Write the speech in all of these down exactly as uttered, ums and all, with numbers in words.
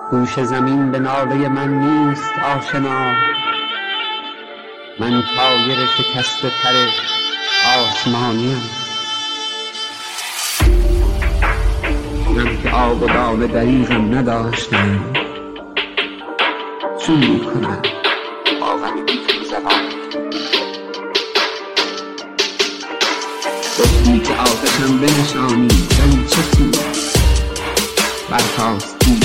گوش زمین به ناله من نیست آشنا، من طایر شکسته پر آسمانیم. من که آب و دانه دریغم نداشتم، چون میکنم با غمی بیتون زبان. گفتی که آتشم بنشانی ولی چه سود، برخاستی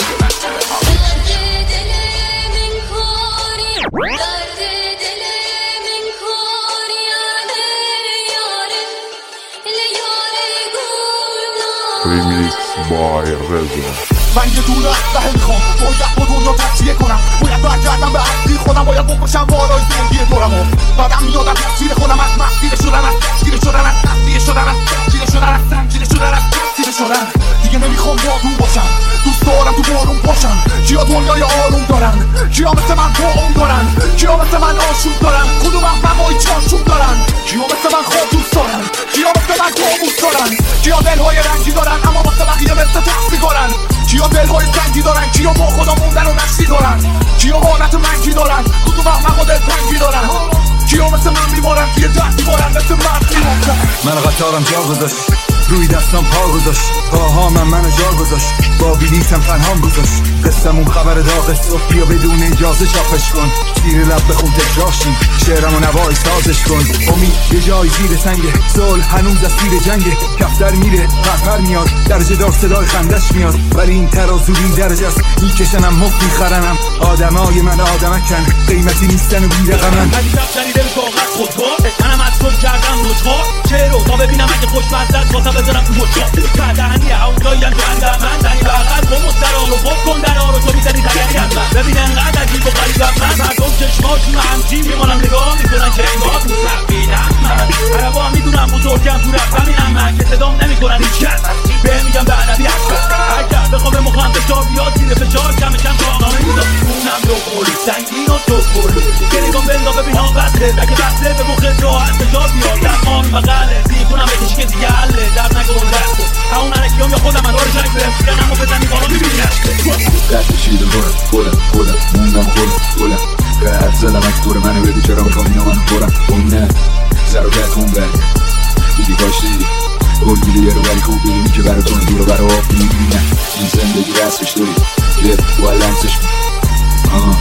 Remix by Reza. من یه دونه اسلحه میخوام، باید با دنیا تجزیه کنم، باید برگردم به اصلی خودم، باید بکشم وارای زندگی دورمو. بعدم میاد از تصویر خودم، از مسیر شدن، از تشکیل شدن، از تصویر شدن، از تشکیل شدن، از سنجیده شدن، از تحصیل شدن. دیگه نمیخوام بادون باشم، دوست دارم تو بارون باشم. کیا دنیای آروم دارن، کیا مثل من قوم دارن، کیا مثل من آشوب دارن، کدوم احمقای چارچوب دارن، کیا مثل من خواب دوست دارن، کیا مثل من قاموس دارن، کیا دلهای رنگی دارن اما واسه بقیه مثل تحصیگارن، کیا دلهای سنگی دارن، کیا با خدا موندن و نشتی دارن، کیا حالت منگی دارن، کدوم احمق و دلتنگی دارن، کیا مثل من میبارن توی ده میبارن مثل من میبارن. من قطارم جا گذاشت، روی دستم پا گذاشت، پاها من منو جا گذاشت، با بلیتم پنهام گذاشت. قصه‌مون خبر داغ صبح، بیا بدون اجازه چاپش کن، زیر لب بخون تکراشیم، شعرم و نوای سازش کن. امید یه جای زیر سنگه، صلح هنوز از زیر جنگه، کفتر میره پرپر میاد، درجه دار صدای خندش میاد، ولی این ترازو بی درجه است، میکشنم مفت میخرنم. آدمای من آدمکن، قیمتی نیستن و بی رقمن. من دیدم شنیده کاغذ خودکار، منم از کن کردم روزخوار، چه رو تا ببینم اگه خوشمزه است واسه بذارم تو مشکا. کردهنی اونجایی هم که اندر من دنی بغل با مسترا رو خوب کن در آرو تو میزنی تگری از من. ببین انقدر عجیب و غریبم من، مردم چشماشون همچین میمانم نگاه میکنن که انگار تو سفینم من. عربا هم میدونم بزرگم تو رفتم اینم من، که صدام نمیکنن هیچ کس، بهم میگم به ادبی اکبر. اگر بخوام به مخم فشار بیاد زیر فشار کم کم راهنامه میدم، اونم دو خوری سنگین و دو خوری که نگام بندا ببین ها بسته، اگه بسته به مخت راحت فشار بیاد در آن بغله زیر کنم بکشی که دیگه حله درد نگرون دست همون علکیام یا خودم من داره جنگ برم سیگرم و بزنی بالا میبینی قد کشیده برم خودم خودم موندم خودم خودم قد زدم اکتور منو بگو چرا میخوام اینا منو خورم اون نه سر و قد خون بر دیدی کاش دیدی گل بیده یه رو ولی خوب بیدیم که براتون دور و برا آب میبینی نه این زندگی رسمش داری که باید لمسش آه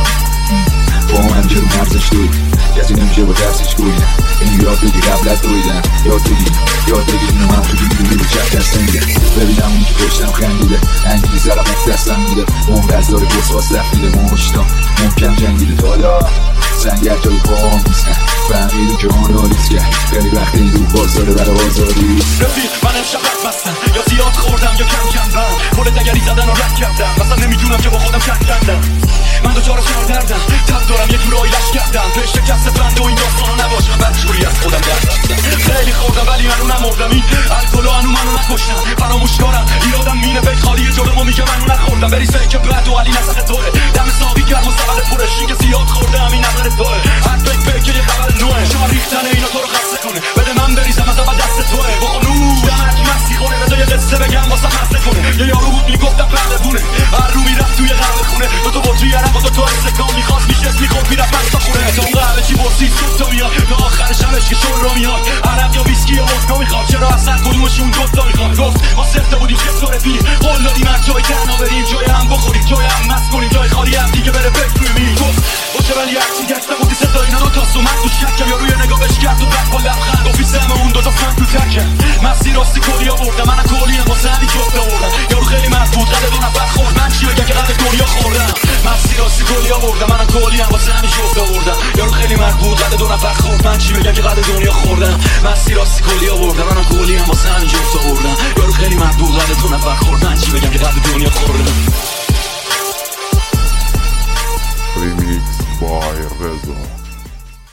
با هم که رو مرزش دوی کسی نمیشه با ترسش گوی نه این یاد بگی قبلت دویدن یاد بگی یاد بگی اینو من تو دیدی رو چپ دست نمیده ببینم اونی که پشتم خندیده انگیزی زرم اک دستم میده اون رز داره بسواس رفیده مشتام محکم جنگیده تالا سنگر جای پاهم نیستن فهمیدو که آن آلیس کرد خیلی وقت این رو بازاره برای آزادی رفیق من امشب رد بستم یا زیاد خوردم یا کم کندم خودت دگری زدن و رد کردم مثلا نمیدونم که با خودم کت کندم من دوچار سر دردم تب دارم یه جورایی لش کردم توی شکست بند و این داستانو نباشم بدجوری از خودم درد رفتم خیلی خوردم ولی منو نمردم این الکلو هنو منو نکشتم فراموش کارم ایرادم مینه فکر خالی جلومو میگه منو نخوردم بری که بد و علی نسخ توه دم ساقی گرم و سبد پرش این که زیاد خوردم این نظر توه هر فکر فکر یه خبر نوه شما ریختن اینا تو رو خسته کنه بده من بریزم از اول دست توه بخونو دمت مستی خونه بذار یه قصه بگم واسه خسته کنه یه یارو بود میگفتم پهلوونه هر رو میرفت توی قهوه خونه دو تا با توی عرق و دو تا استکان میخواست میشست میخورد میرفت بستا خونه تا اون قهوه چی برسید صبح تا میاد تا آخر شبش که شور رو میاد عرق یا ویسکی یا ودکا میخواد چرا اصلا کدومشون دوتا میخواد گفت ما سفته بودیم که سر پیر قول دادیم از جای تنها بریم جای هم بخوریم جای هم مست کنیم جای خالی هم دیگه بره فکر روی می گفت باشه ولی هرچی گشتم بودی صدا اینا دو تا سومت توش ککم یا روی نگاهش کرد و بعد با لبخند گفت سهم اون دوتا سنگ تو تکم مستی راستی کلی آوردم من کلی هم واسه همین جفت آوردم یارو خیلی مرد بود قد دو نفر خورد من چی بگم که قد دنیا خوردم مستی راستی کلی آوردم من کلی هم واسه همین جفت آوردم یارو خیلی مرد بود قد دو نفر خورد من چی بگم که قد دنیا خوردم مستی راستی کلی آوردم من کلی هم واسه همین جفت آوردم